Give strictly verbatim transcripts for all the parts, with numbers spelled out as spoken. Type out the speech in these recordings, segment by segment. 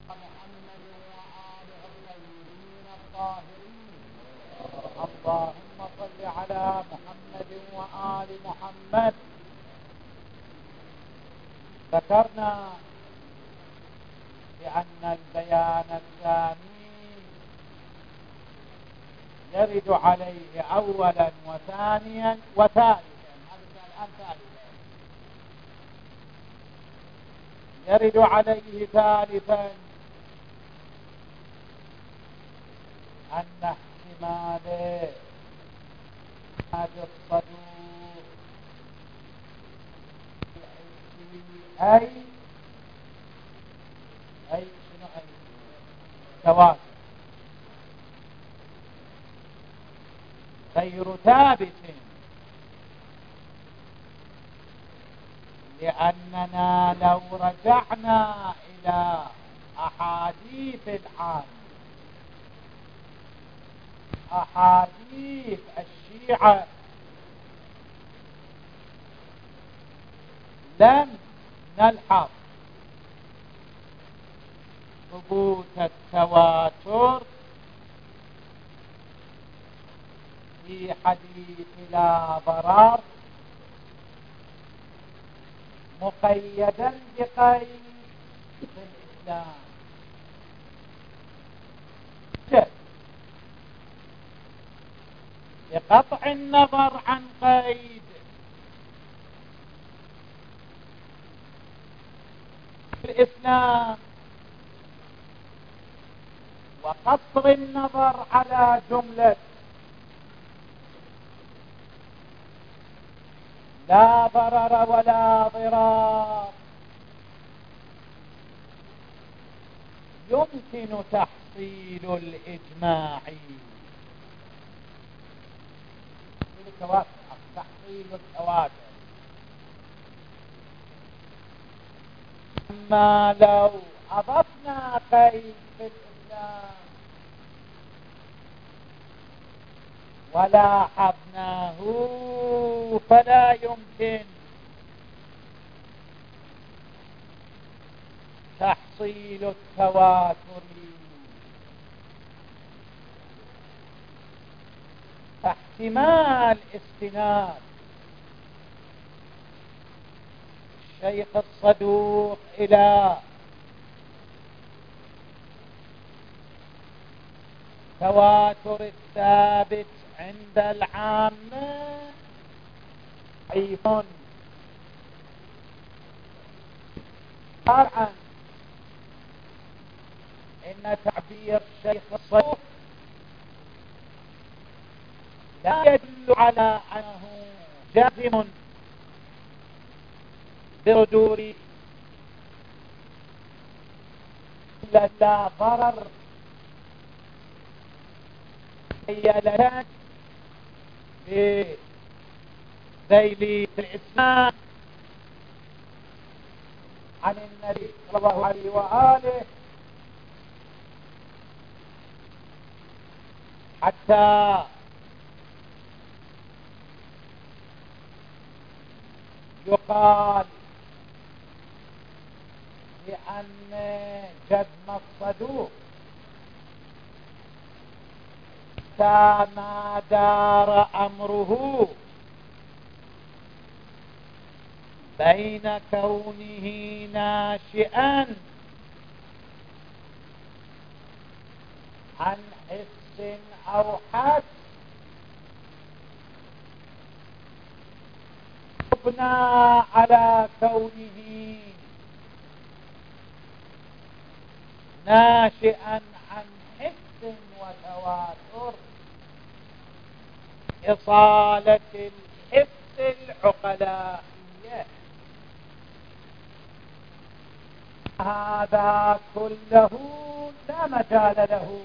محمد وآله الطيبين الطاهرين. اللهم صل على محمد وآل محمد. ذكرنا بأن البيان الثاني يرد عليه أولا وثانيا وثالثا. الآن ثالثا يرد عليه ثالثا أن احتمال هذا الصدوق أي أي شنو أي تواتر غير ثابت، لأننا لو رجعنا إلى أحاديث العام، أحاديث الشيعة، لم نلحظ ثبوت التواتر في حديث لا ضرر مقيدا بقيد في الإسلام. بقطع النظر عن قيد في الإسلام وقصر النظر على جملة لا ضرر ولا ضرار، يمكن تحصيل الإجماع، تحصيل التواتر. أما لو أضفنا قيد في الإسلام ولاحظناه فلا يمكن تحصيل التواتر. احتمال استناد الشيخ الصدوق إلى تواتر الثابت عند العامة ضعيف. طبعا إن تعبير الشيخ الصدوق لا يدل على أنه جازم بردور لا ضرر هي لك بذيل الإسلام عن النبي صلى الله عليه وآله، حتى يقال بأن جزم الصدوق ما دار أمره بين كونه ناشئا عن حس أو حس يبنى على كونه ناشئا عن حس وتواتر إصالة الحس العقلائية. هذا كله لا مجال له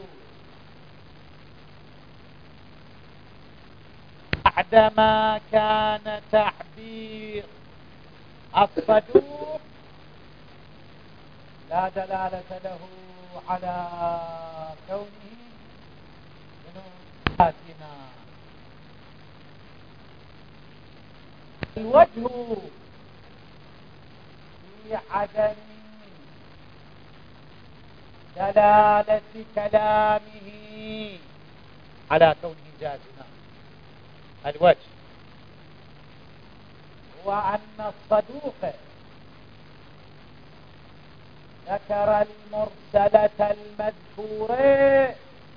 بعدما كان تعبير الصدوق لا دلالة له على كونه من ذاتنا. الوجه في عدم دلالة كلامه على كونه جازما. الوجه هو أن الصدوق ذكر المرسلة المذكورة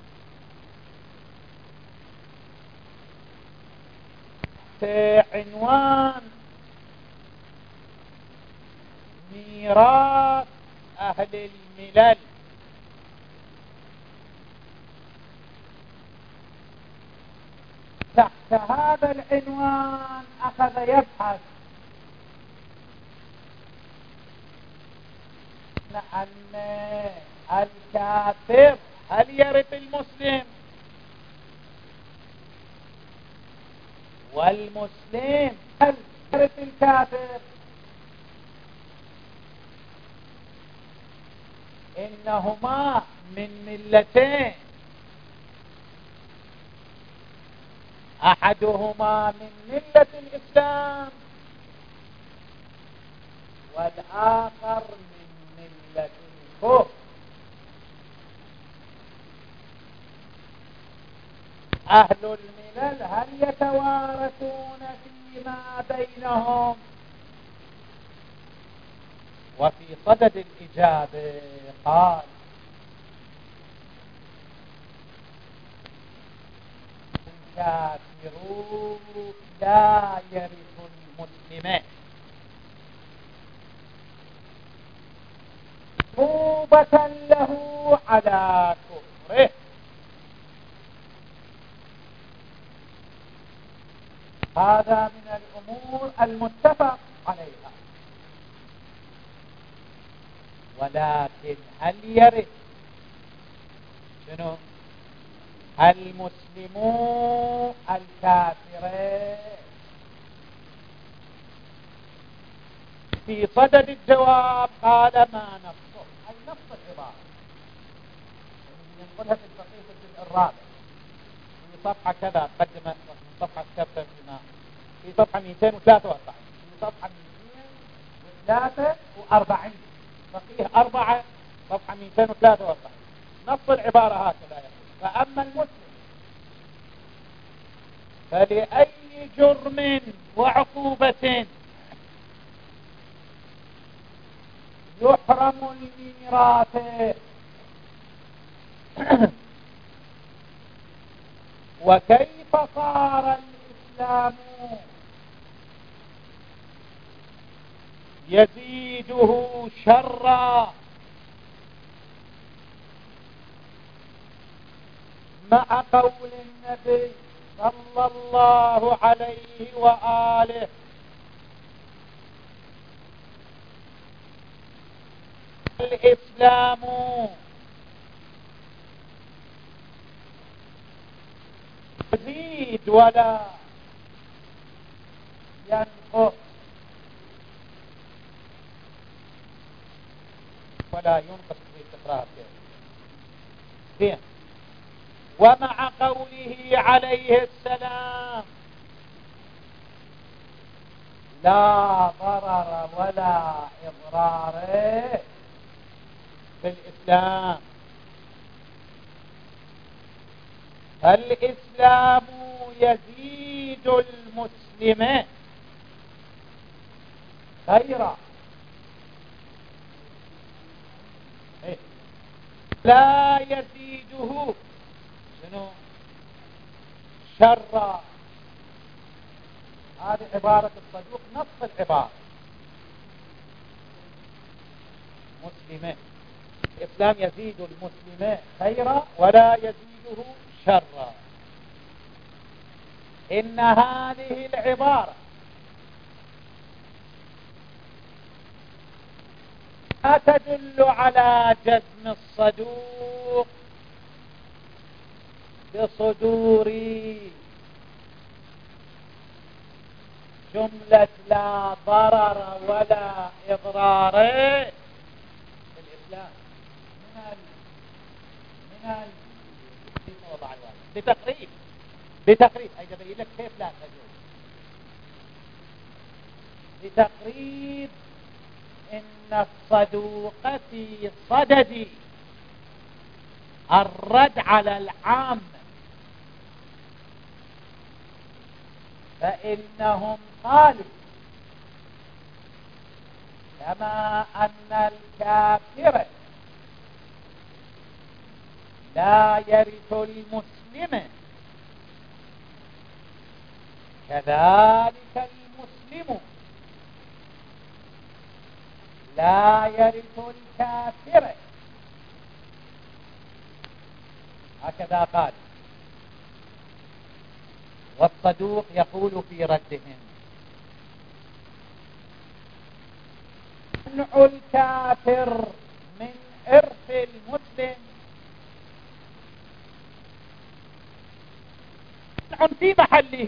في عنوان ميراث أهل الملل، تحت هذا العنوان أخذ يبحث أن الكافر هل يرث المسلم، والمسلم هل يرث الكافر. إنهما من ملتين، أحدهما من ملة الإسلام والآخر من ملة الكفر. أهل الملل هل يتوارثون فيما بينهم؟ وفي صدد الإجابة قال: الكافرون لا يرث المسلمين عقوبة له على كفره. هذا من الأمور المتفق عليها. ولكن هل يرث شنو المسلمون الكافرين؟ في صدد الجواب قال: ما نصه، أي نص العبارة ينقلها في الفقيه في الجزء الرابع في صفحة كذا، قدم من صفحة كذا فيما في صفحة مئتين وثلاثة وأربعين، في صفحة مئتين وثلاثة وأربعين، فقيه أربعة صفحة مئتين وثلاثة وأربعين، نص العبارة هكذا يقول: فأما المسلم فلأي جرم وعقوبة يحرم الميراث وكيف صار الإسلام يزيده شرا مع قول النبي صلى الله عليه وآله: الإسلام يزيد ولا ينقص ولا ينقص في تكرار كيف. ومع قوله عليه السلام: لا ضرر ولا إضرار في الإسلام، الإسلام يزيد المسلم خيرا لا يزيده شنو شرا. هذه عبارة الصدوق، نص العبارة: مسلمين، الإسلام يزيد المسلمين خيرا ولا يزيده شرا. إن هذه العبارة لا تدل على جزم الصدوق بصدور جملة لا ضرر ولا إضرار في الإسلام من ال من ال بتقريب بتقريب أي جبريل لك كيف لا تجوز بتقريب إن الصدوق في صدد الرد على العام فإنهم قالوا كما أن الكافر لا يرث المسلم كذلك المسلم لا يرث الكافر، هكذا قال. والصدوق يقول في ردهم: منع الكافر من إرث المسلم منع في محله،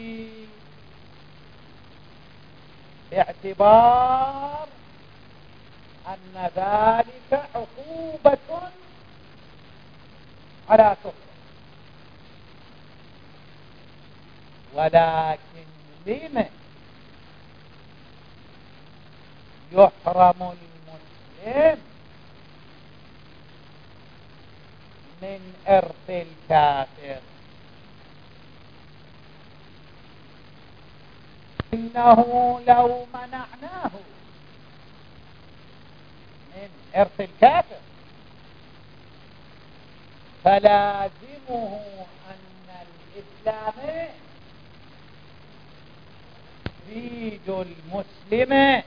باعتبار أن ذلك عقوبة على كفر، ولكن لمن يحرم المسلم من إرث الكافر؟ إنه لو منعناه من إرث الكافر فلازمه أن الإسلام يزيد المسلم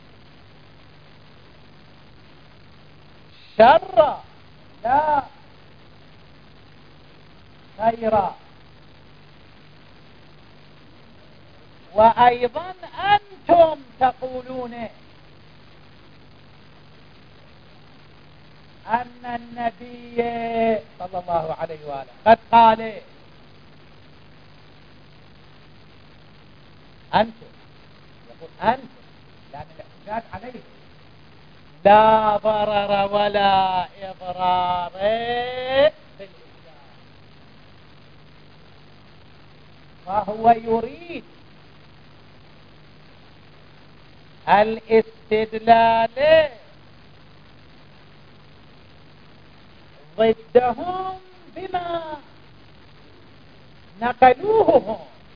شر لا خيرا. وأيضا أنتم تقولون أن النبي صلى الله عليه وآله قد قال، أنتم يقول أنتم لأن الاحتجاج عليه لا ضرر ولا إضرار في الإسلام، فهو يريد الاستدلال ضدهم بما نقلوه هم،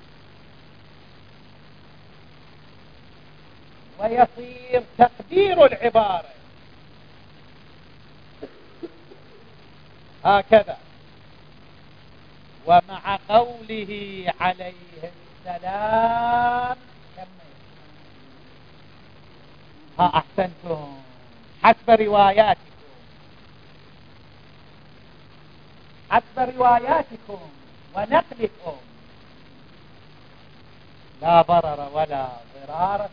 ويصير تقدير العبارة هكذا: ومع قوله عليه السلام ها أحسنتم حسب رواياتكم حسب رواياتكم ونقلكم لا ضرر ولا ضرار،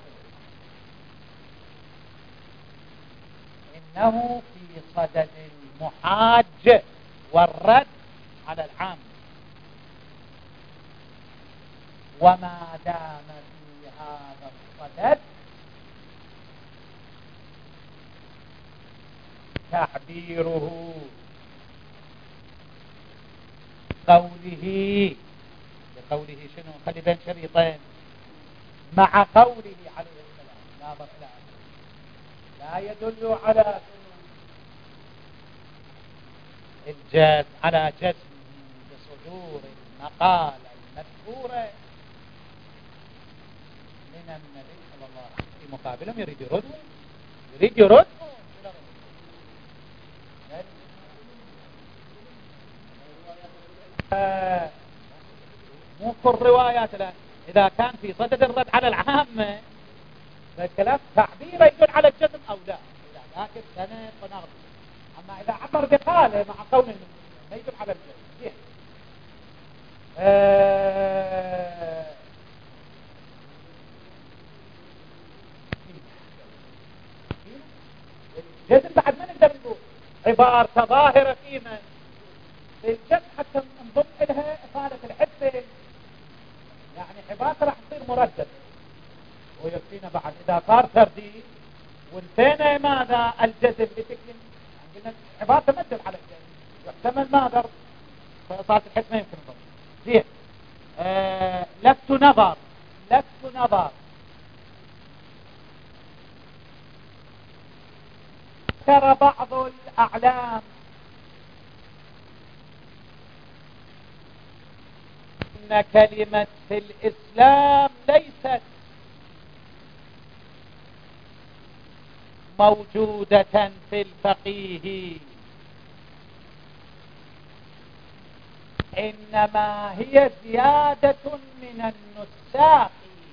إنه في صدد المحاج والرد على العام، وما دام في هذا الصدد تعبيره قوله بقوله شنو خلي بين شريطين مع قوله عليه السلام لا ضرر لا يدل على الجزم على جزم بصدور المقالة المذكورة من النبي صلى الله عليه وسلم. في مقابلهم يريد يرد يريد يرد آه مو كل روايات الآن. إذا كان في صدد الرد على العامة فالكلام تعبيره يدل على الجزم أو لا، لكن سنة ونغض. أما إذا عبر بقاله مع قول ما يدل على الجزم. آه الجزم بعد ما نقدر نقول عبارة ظاهرة في من الجزم حتى نضم لها إفادة الحدة، يعني عبارة راح تصير مرددة ويكفينا بعد إذا صار ترديد وانتهينا ماذا الجزم بشكل عندنا عبارة تمثل على الجزم يحتمل ماذا صارت الحدة ما يمكن نضم زين. آه لفت نظر لفت نظر ترى بعض الأعلام إن كلمة في الإسلام ليست موجودة في الفقيه، إنما هي زيادة من النساق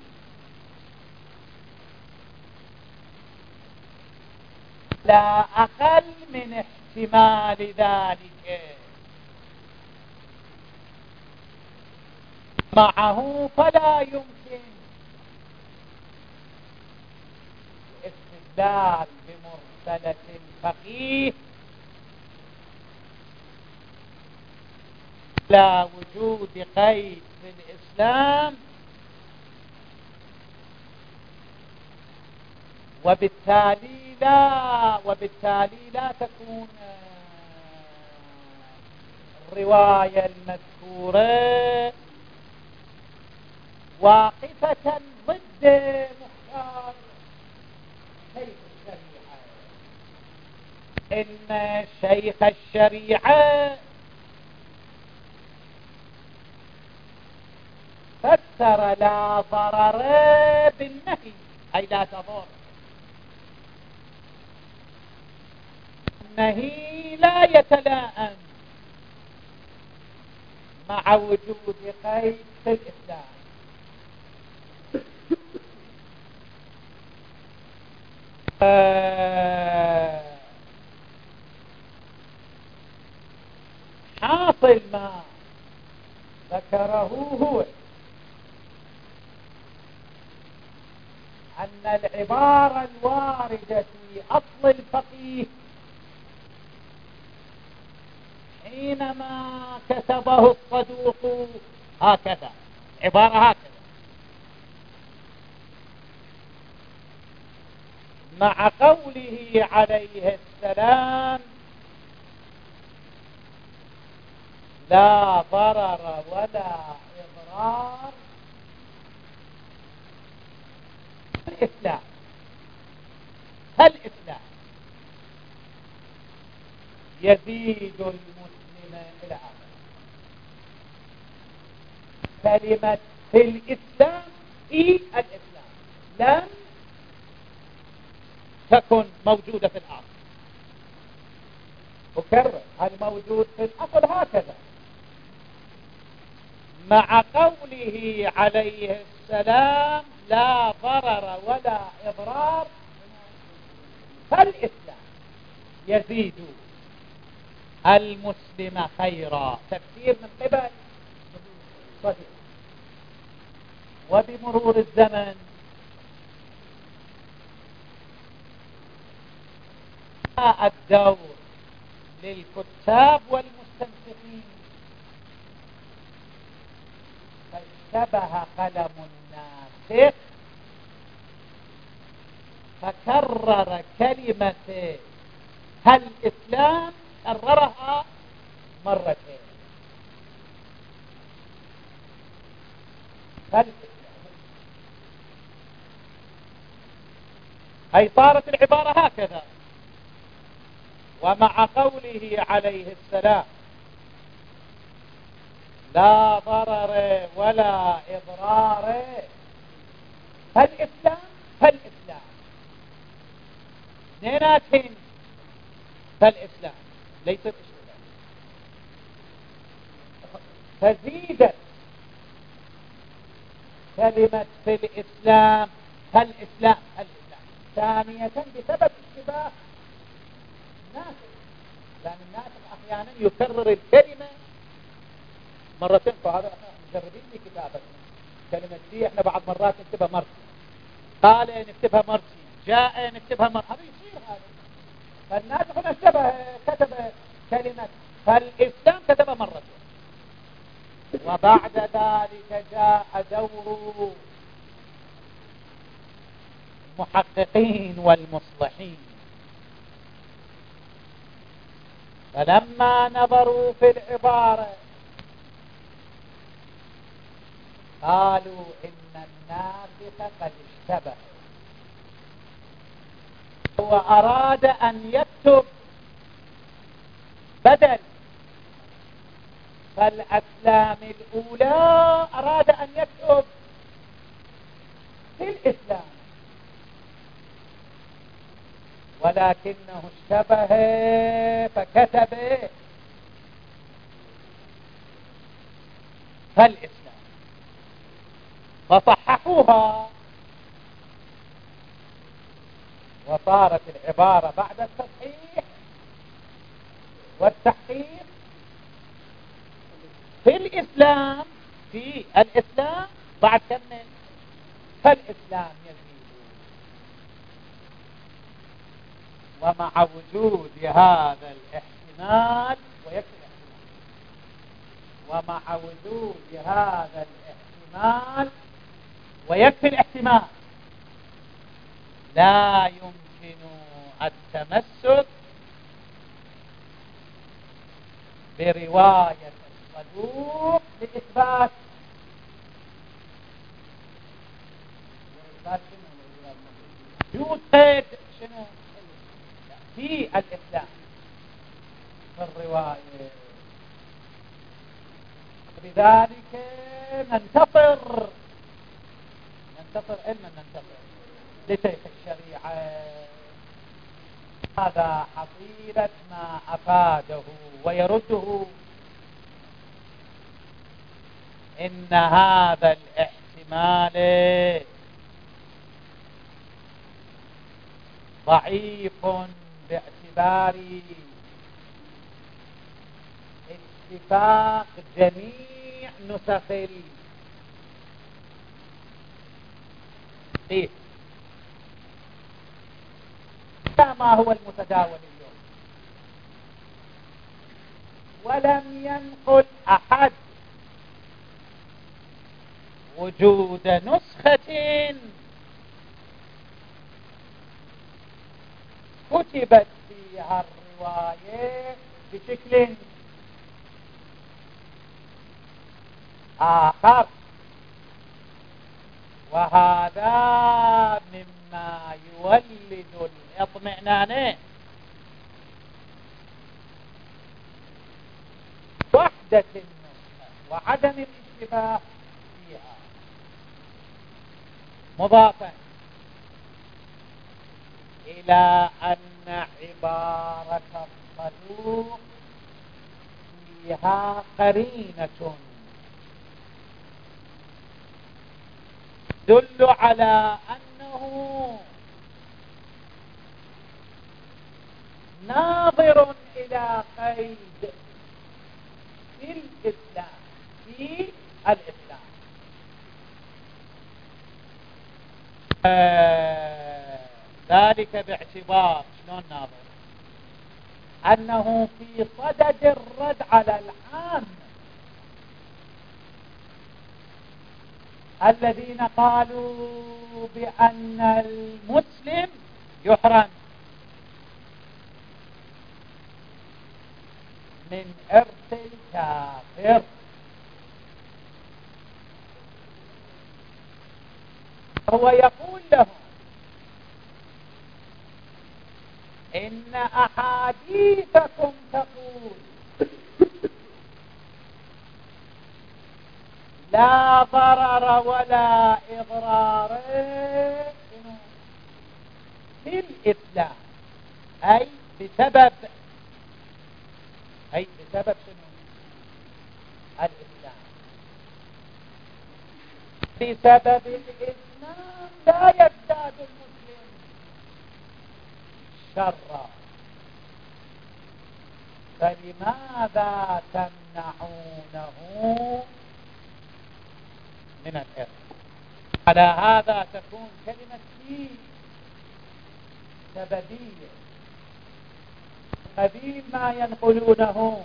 لا أقل من احتمال ذلك. معه فلا يمكن الاستدلال بمرسلة الفقيه لا وجود قيد في الإسلام، وبالتالي لا وبالتالي لا تكون الرواية المذكورة واقفة ضد مختار شيخ الشريعة. إن شيخ الشريعة فسر لا ضرر بالنهي، أي لا تضر. النهي لا يتلائم مع وجود قيد في الإسلام. حاصل ما ذكره هو أن العبارة الواردة في أصل الفقيه حينما كتبه الصدوق هكذا، عبارة هكذا، مع قوله عليه السلام لا ضرر ولا إضرار، الإسلام الإسلام يزيد المسلم إلى آخره. كلمة في الإسلام في الإسلام لم تكن موجودة في الأصل. أكرر، الموجود في الأصل هكذا، مع قوله عليه السلام لا ضرر ولا إضرار، فالإسلام يزيد المسلم خيرا. تفسير من قبل صديق. وبمرور الزمن جاء الدور للكتاب والمستنسخين فاشتبه قلم الناسخ فكرر كلمة الإسلام، كررها مرتين. فالإسلام أي صارت العبارة هكذا، ومع قوله عليه السلام لا ضرر ولا إضرار، فالإسلام فالإسلام اثنيناتين، فالإسلام ليست اشتباه. فزيدت كلمة في الإسلام فالإسلام الإسلام ثانية بسبب اشتباه الناسخ، لأن الناسخ أحيانا يكرر الكلمة مرتين. فهذا احنا مجربين في كتابتنا كلمة دي، احنا بعض مرات نكتبها مرسي، قال نكتبها مرسي، جاء نكتبها مرسي، هذا يصير هذا. فالناسخ هنا اشتبه، كتب كلمة فالإسلام كتبها مرتين. وبعد ذلك جاء دور المحققين والمصلحين، فلما نظروا في العبارة قالوا إن الناسخ قد اشتبه، هو أراد أن يكتب بدل فالأسلام الأولى أراد أن يكتب في الإسلام، ولكنه اشتبه فكتب فالإسلام، فصححوها، وصارت العبارة بعد التصحيح والتحقيق في الإسلام، في الإسلام بعد كمل فالإسلام يزيد. ومع وجود هذا الاحتمال ويكفي الاحتمال، ومع وجود هذا الاحتمال ويكفي الاحتمال لا يمكن التمسك برواية الصدوق لإثبات وجود قيد شنو في الإسلام في الرواية. بذلك ننتصر ننتصر علما ننتصر لشيخ الشريعة. هذا حصيلة ما أفاده ويرده إن هذا الاحتمال ضعيف باعتبار اتفاق جميع نسخ الحديث. ما هو المتداول اليوم، ولم ينقل أحد وجود نسخة كتبت فيها الرواية بشكل آخر، وهذا مما يولد الاطمئنان. وحدة النسخة وعدم الاشتباه فيها، مضافا إلى أن عبارة الصدوق فيها قرينة تدل على أنه ناظر إلى قيد في الإسلام في الإسلام آه ذلك باعتبار شلون ناظر أنه في صدد الرد على العام الذين قالوا بأن المسلم يحرم من إرث الكافر. هو يقول لهم إن أحاديثكم تقول لا ضرر ولا إضرار في الإسلام، أي بسبب أي بسبب شنو؟ الإسلام. بسبب الإسلام لا يزداد المسلم شرا، فلماذا تمنعونه من الإرث؟ على هذا تكون كلمة في سببية، قبيل ما ينقلونه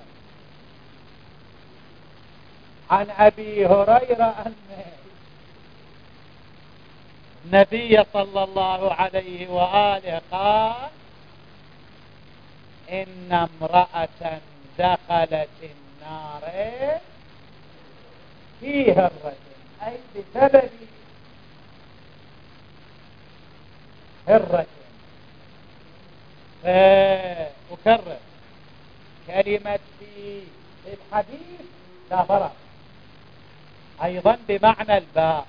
عن أبي هريرة أن النبي صلى الله عليه وآله قال إن امرأة دخلت النار في هرة، أي بسبب هرة. فأكرر كلمة في الحديث لا ضرر أيضا بمعنى الباء،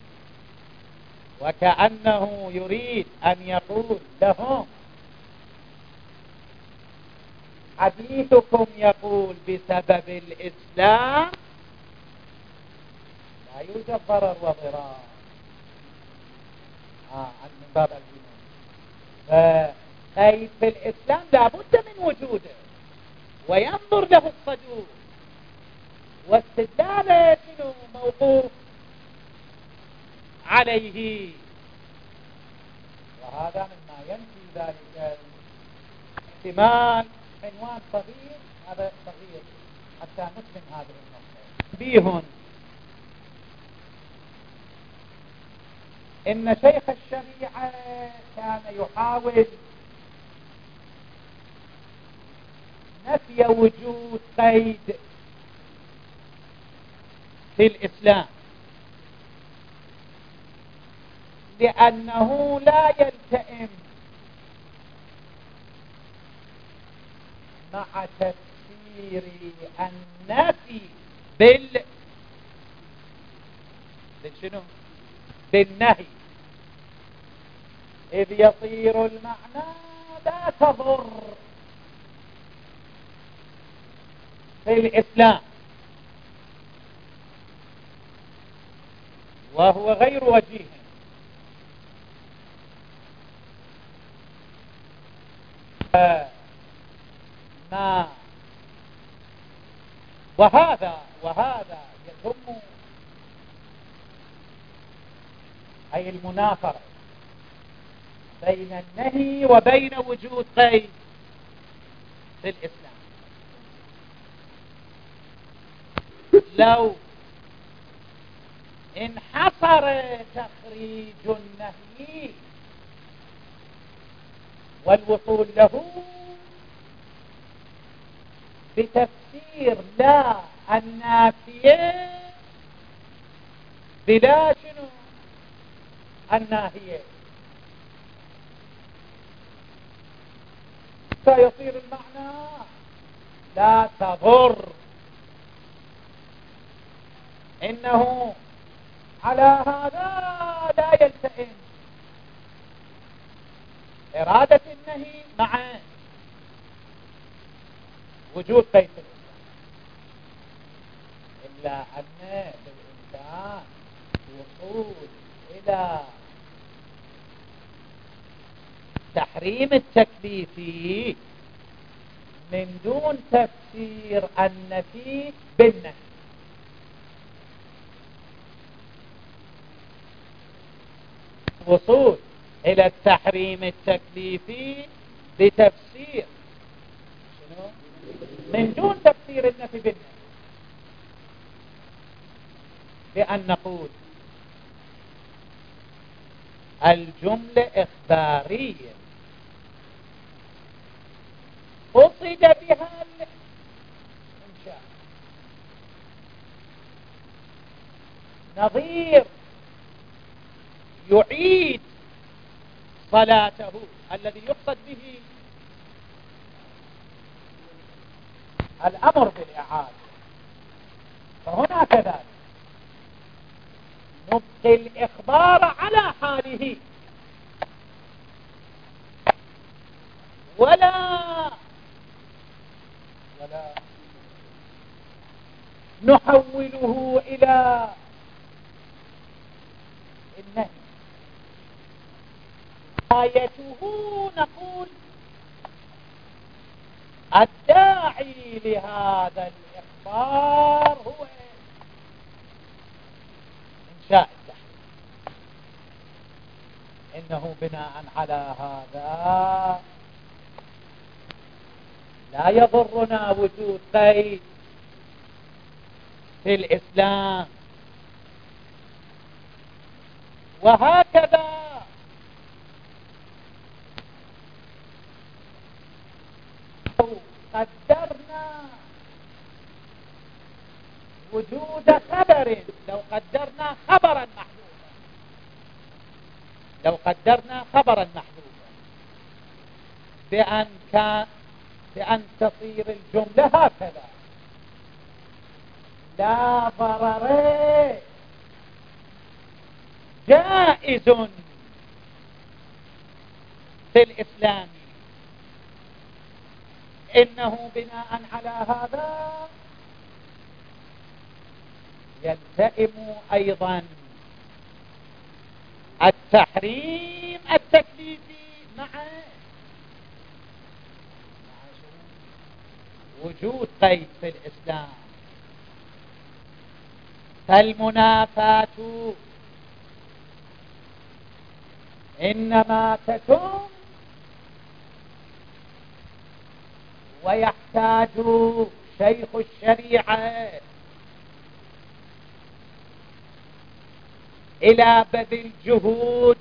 وكأنه يريد أن يقول لهم حديثكم يقول بسبب الإسلام لا يوجد ضرر وضرار، آه من باب الجنون. فقيد في الإسلام لابد من وجوده وينظر له الصدور، واستدلاله شنو موقوف عليه، وهذا مما ينفي ذلك احتمال. عنوان صغير، هذا صغير حتى نسلم هذه النقطة. تنبيه: إن شيخ الشريعة كان يحاول نفي وجود قيد في الإسلام، لأنه لا يلتئم مع تفسير النفي بال بالشنو بالنهي، إذ يصير المعنى لا تضر في الإسلام، وهو غير وجيه. ما وهذا وهذا يتم أي المنافرة بين النهي وبين وجود قيد في الإسلام. لو انحصر تخريج النهي والوصول له بتفسير لا النافية بلا شنو الناهية، فيصير المعنى لا تضر. إنه على هذا لا يلتئم إرادة النهي مع وجود قيد الإسلام، إلا أن للإنسان وصول إلى تحريم التكليفي من دون تفسير النفي بالنهي. وصول إلى التحريم التكليفي بتفسير شنو؟ من دون تفسير النفي بالنهي، بأن نقول الجملة إخبارية قصد بها الإنشاء، نظير يعيد صلاته الذي يقصد به الأمر بالإعادة. فهنا كذلك نبقي الإخبار على حاله ولا ولا نحوله إلى النهي. آيته نقول الداعي لهذا الإخبار هو إنشاء التحريم. إنه بناء على هذا لا يضرنا وجود قيد في الإسلام. وهكذا قدرنا وجود خبر، لو قدرنا خبرا محذوفا لو قدرنا خبرا محذوفا بأن كان بأن تصير الجملة هكذا: لا ضرر جائز في الإسلام، إنه بناء على هذا يلتئم أيضا التحريم التكليفي مع وجود قيد في الإسلام. فالمنافاة إنما تتم ويحتاج شيخ الشريعة إلى بذل جهود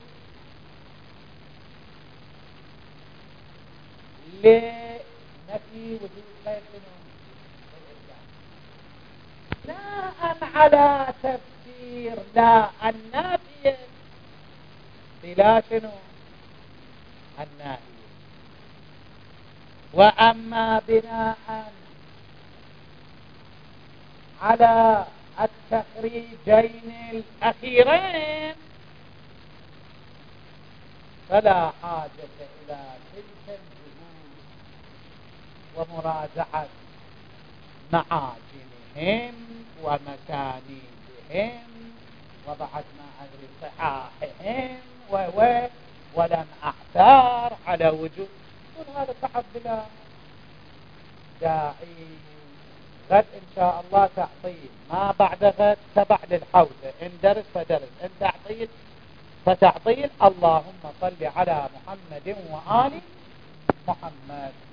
لنفي وجود غير بناء على تفسير لا النافية بلا شنو النافية. وأما بناء على التخريجين الأخيرين فلا حاجة إلى تلك الجهود ومراجعة معاجمهم ومسانيدهم وبعد ما أدري صحاحهم و ولم أعثار على وجود كل هذا تعب بلا داعي. غد إن شاء الله تعطيل، ما بعد غد تبع للحوزة، إن درس فدرس، إن تعطيل فتعطيل. اللهم صل على محمد وآل محمد.